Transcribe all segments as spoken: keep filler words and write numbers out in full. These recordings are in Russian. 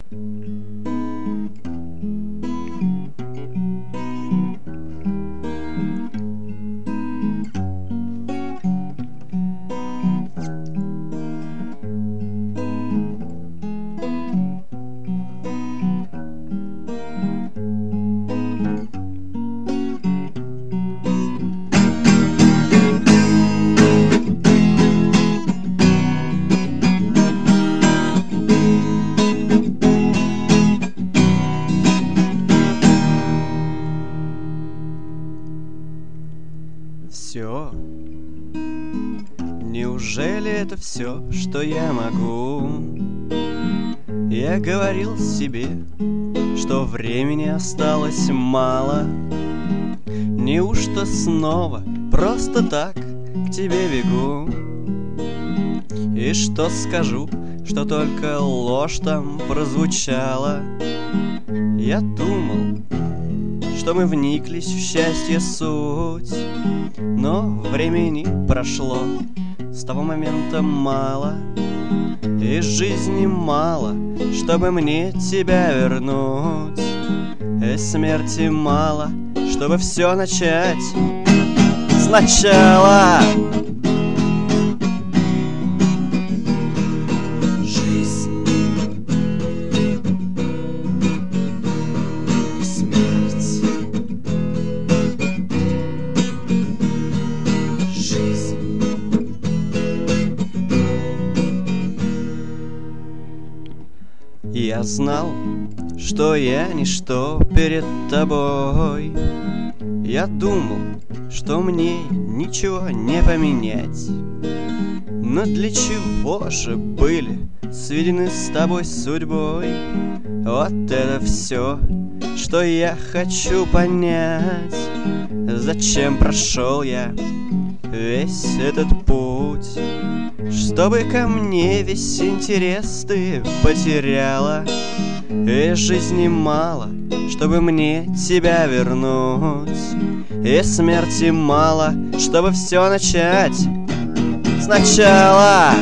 Все. Неужели это все, что я могу? Я говорил себе, что времени осталось мало. Неужто снова просто так к тебе бегу? И что скажу, что только ложь там прозвучала? Я думал, что мы вниклись в счастье суть, но времени прошло с того момента мало, и жизни мало, чтобы мне тебя вернуть, и смерти мало, чтобы все начать сначала. Я знал, что я ничто перед тобой. Я думал, что мне ничего не поменять. Но для чего же были сведены с тобой судьбой? Вот это все, что я хочу понять. Зачем прошел я весь этот путь? Чтобы ко мне весь интерес ты потеряла, и жизни мало, чтобы мне тебя вернуть, и смерти мало, чтобы все начать сначала.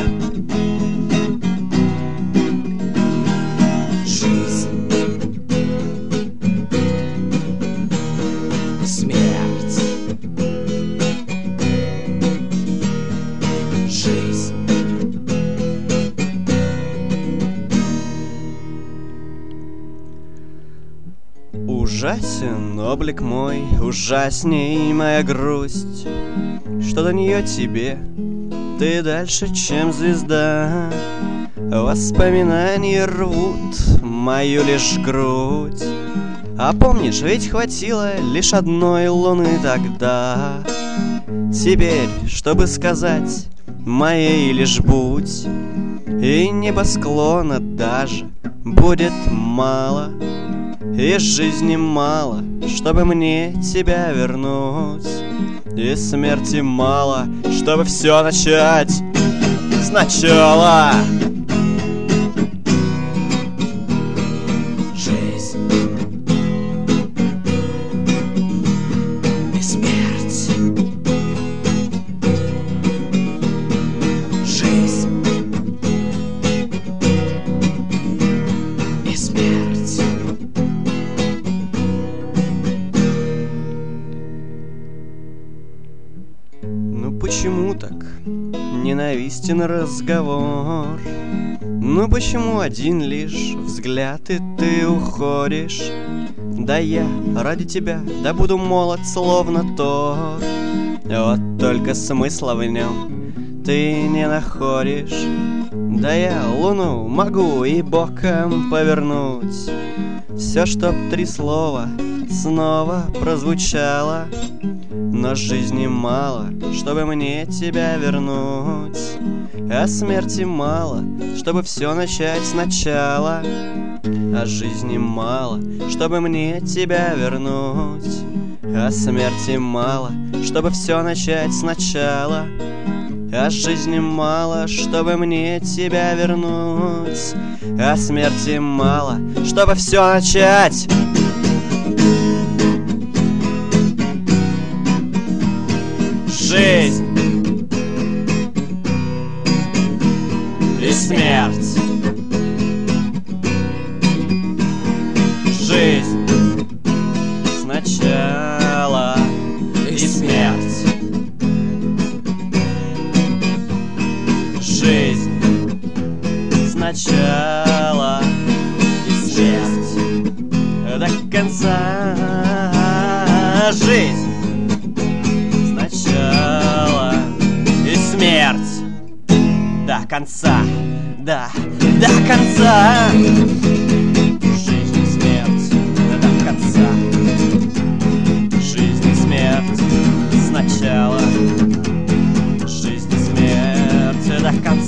Ужасен облик мой, ужасней моя грусть, что до нее тебе ты дальше, чем звезда. Воспоминания рвут мою лишь грудь. А помнишь, ведь хватило лишь одной луны тогда. Теперь, чтобы сказать моей лишь будь, и небосклона даже будет мало, и жизни мало, чтобы мне тебя вернуть, и смерти мало, чтобы все начать сначала. Жизнь и смерть. Жизнь и смерть. Почему так ненавистен разговор? Ну почему один лишь взгляд и ты уходишь? Да я ради тебя, да буду молод, словно Тор. Вот только смысла в нем ты не находишь. Да я луну могу и боком повернуть. Все, чтоб три слова снова прозвучало, но жизни мало, чтобы мне тебя вернуть, а смерти мало, чтобы все начать сначала. А жизни мало, чтобы мне тебя вернуть, а смерти мало, чтобы все начать сначала. А жизни мало, чтобы мне тебя вернуть, а смерти мало, чтобы все начать. Жизнь и смерть. начала и смерть до конца. Жизнь сначала и смерть до конца, да, до конца. Жизнь и смерть до конца. Жизнь и смерть сначала. Жизнь и смерть до конца.